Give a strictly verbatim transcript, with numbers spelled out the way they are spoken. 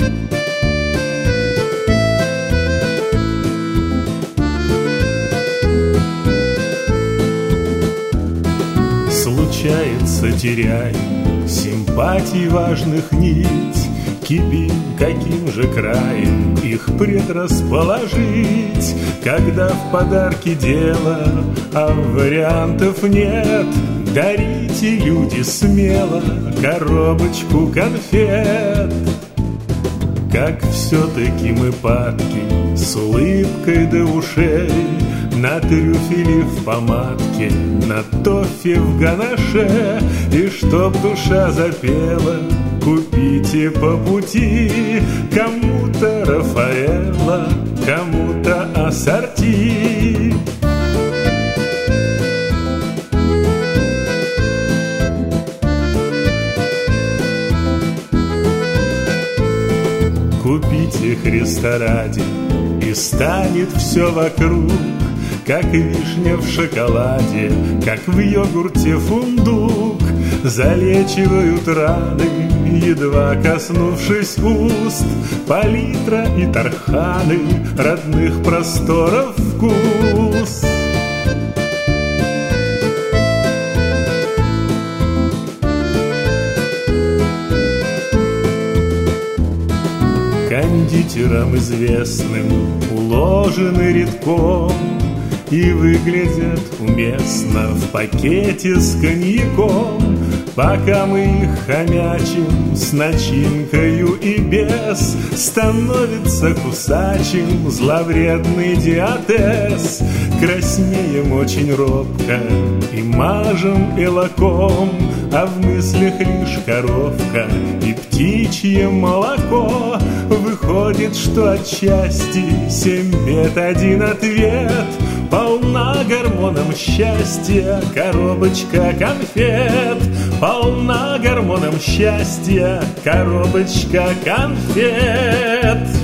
Случается, теряй симпатий важных нить, кипим, каким же краем их предрасположить, когда в подарке дело, а вариантов нет. Дарите, люди, смело коробочку конфет. Как все-таки мы падки, с улыбкой до ушей, на трюфели в помадке, на тофе в ганаше. И чтоб душа запела, купите по пути кому-то Рафаэла, кому-то ассорти. Купите Христа ради, и станет все вокруг как вишня в шоколаде, как в йогурте фундук. Залечивают раны, едва коснувшись уст, палитра и тарханы, родных просторов вкус. Кондитерам известным уложены редком и выглядят уместно в пакете с коньяком. Пока мы их хомячим с начинкою и без, становится кусачим зловредный диатез. Краснеем очень робко и мажем элаком, а в мыслях лишь коровка и птичье молоко. Выходит, что отчасти семь бед, один ответ. Полна гормоном счастья коробочка конфет. Полна гормоном счастья коробочка конфет.